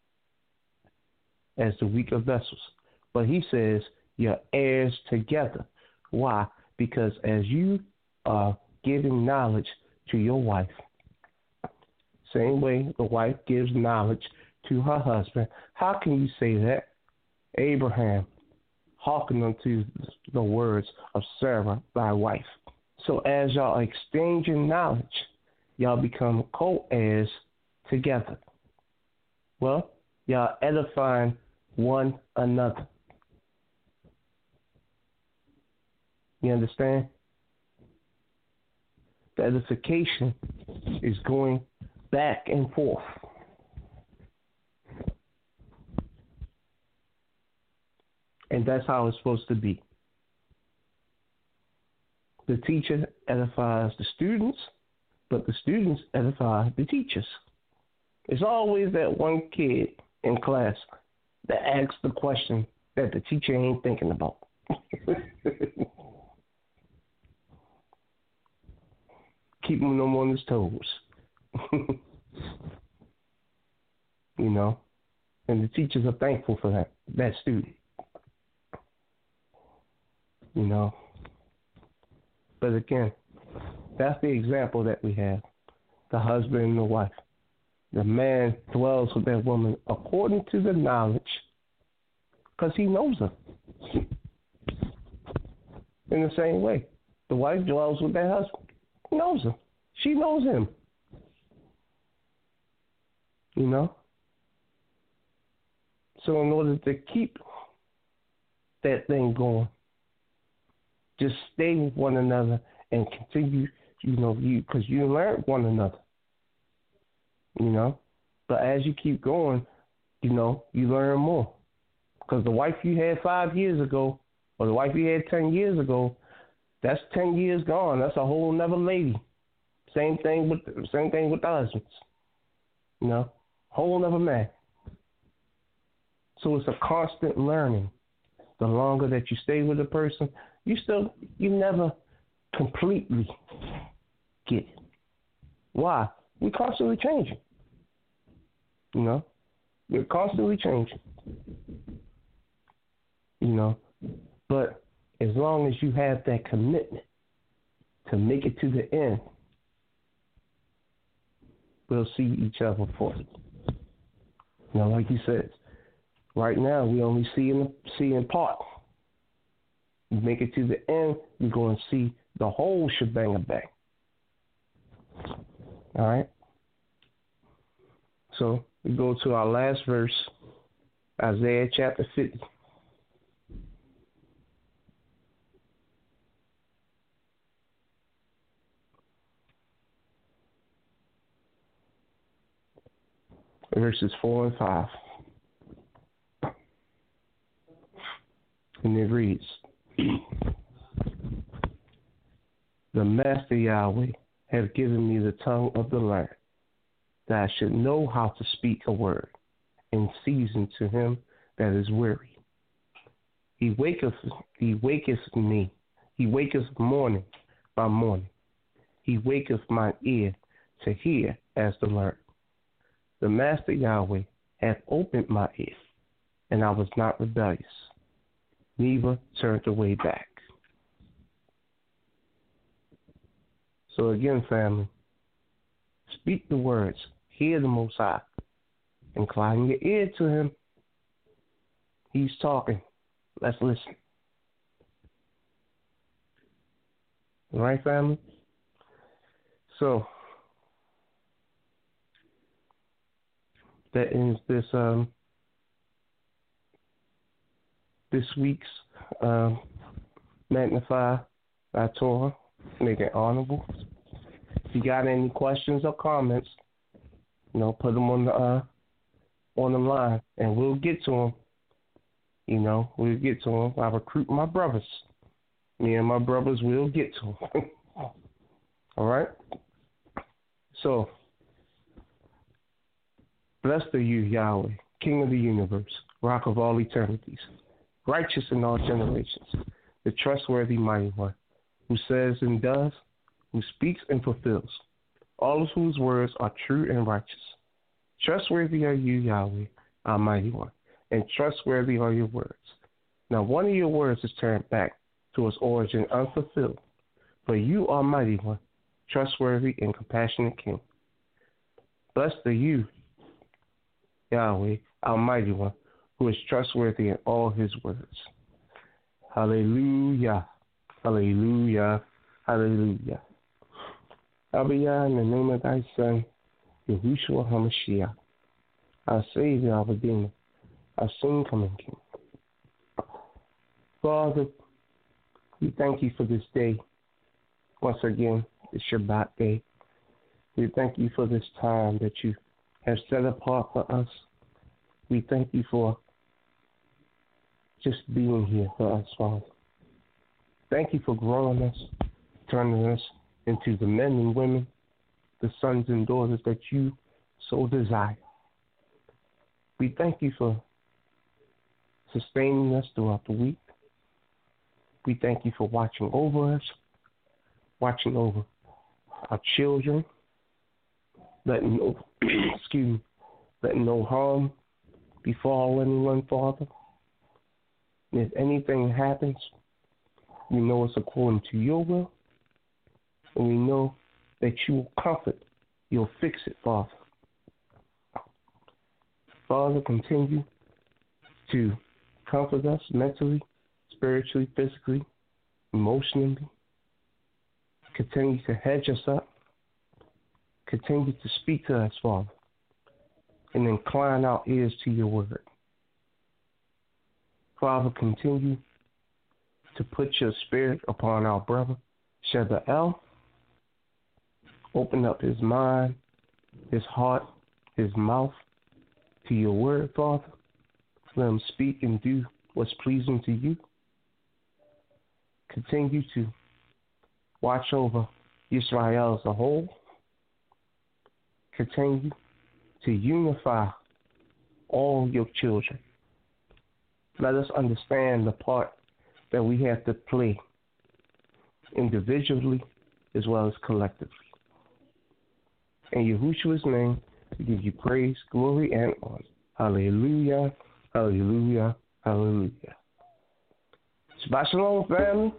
as the weaker vessels. But he says you're heirs together. Why? Because as you are giving knowledge to your wife, same way the wife gives knowledge to her husband. How can you say that? Abraham, hearken unto the words of Sarah, thy wife. So as y'all exchanging knowledge, y'all become co-heirs together. Well, y'all edifying one another. You understand? The edification is going back and forth. And that's how it's supposed to be. The teacher edifies the students, but the students edify the teachers. It's always that one kid in class that asks the question that the teacher ain't thinking about. Keeping them on his toes. You know? And the teachers are thankful for that, that student. You know? But again, that's the example that we have. The husband and the wife. The man dwells with that woman according to the knowledge, because he knows her. In the same way, the wife dwells with that husband. He knows her. She knows him. You know? So in order to keep that thing going, just stay with one another and continue, you know, you because you learn one another. You know? But as you keep going, you know, you learn more. Because the wife you had five years ago, or the wife you had ten years ago, that's ten years gone. That's a whole nother lady. Same thing with same thing with the husbands. You know, whole nother man. So it's a constant learning. The longer that you stay with a person, you still you never completely get it. Why? We're constantly changing. You know, we're constantly changing. You know, but as long as you have that commitment to make it to the end, we'll see each other for it. You know, like you said, right now we only see in see in part. You make it to the end, you're going to see the whole shebang of bang. All right. So we go to our last verse, Isaiah chapter fifty. Verses four and five. And it reads, the Master Yahweh has given me the tongue of the learned, that I should know how to speak a word in season to him that is weary. He waketh, he waketh me, he waketh morning by morning. He waketh my ear to hear as the learned. The Master Yahweh hath opened my ear, and I was not rebellious, neither turned away back. So again, family, speak the words, hear the Most High, incline your ear to him. He's talking. Let's listen. All right, family? So, that ends this um this week's um, Magnify Thy Torah, make it honorable. If you got any questions or comments, you know, put them on the uh, on the line, and we'll get to them. You know, we'll get to them. I recruit my brothers. Me and my brothers will get to them. All right. So, blessed are you, Yahweh, King of the universe, Rock of all eternities, righteous in all generations, the trustworthy mighty one, who says and does, who speaks and fulfills, all of whose words are true and righteous. Trustworthy are you, Yahweh, our mighty one, and trustworthy are your words. Now one of your words is turned back to its origin unfulfilled, for you are mighty one, trustworthy and compassionate King. Blessed are you, Yahweh, our mighty one, who is trustworthy in all his words. Hallelujah. Hallelujah. Hallelujah. Abiyah, in the name of thy Son, Yahushua HaMashiach, our Savior, our Redeemer, our soon coming King. Father, we thank you for this day. Once again, the Shabbat day. We thank you for this time that you have set apart for us. We thank you for just being here for us, Father. Thank you for growing us, turning us into the men and women, the sons and daughters that you so desire. We thank you for sustaining us throughout the week. We thank you for watching over us, watching over our children, letting no, excuse me, letting no harm befall anyone, Father. And if anything happens, we know it's according to your will, and we know that you will comfort, you'll fix it, Father. Father, continue to comfort us mentally, spiritually, physically, emotionally. Continue to hedge us up. Continue to speak to us, Father, and incline our ears to your word. Father, continue to put your spirit upon our brother, Sheba El. Open up his mind, his heart, his mouth to your word, Father. Let him speak and do what's pleasing to you. Continue to watch over Israel as a whole. Continue to unify all your children. Let us understand the part that we have to play individually as well as collectively. In Yahushua's name, we give you praise, glory, and honor. Hallelujah, hallelujah, hallelujah. Shabbat shalom, family.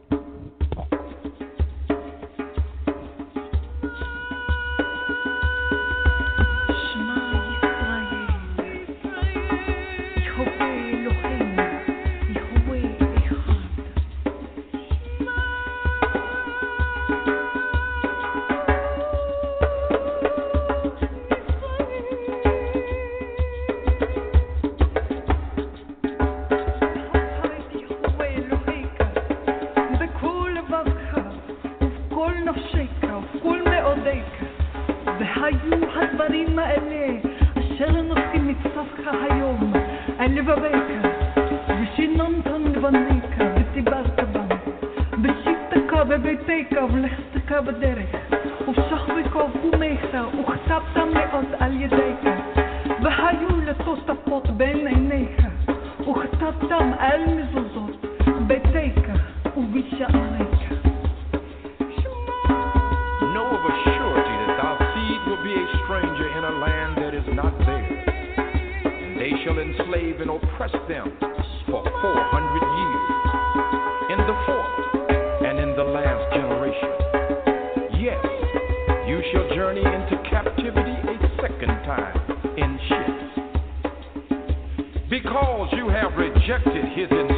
Because you have rejected his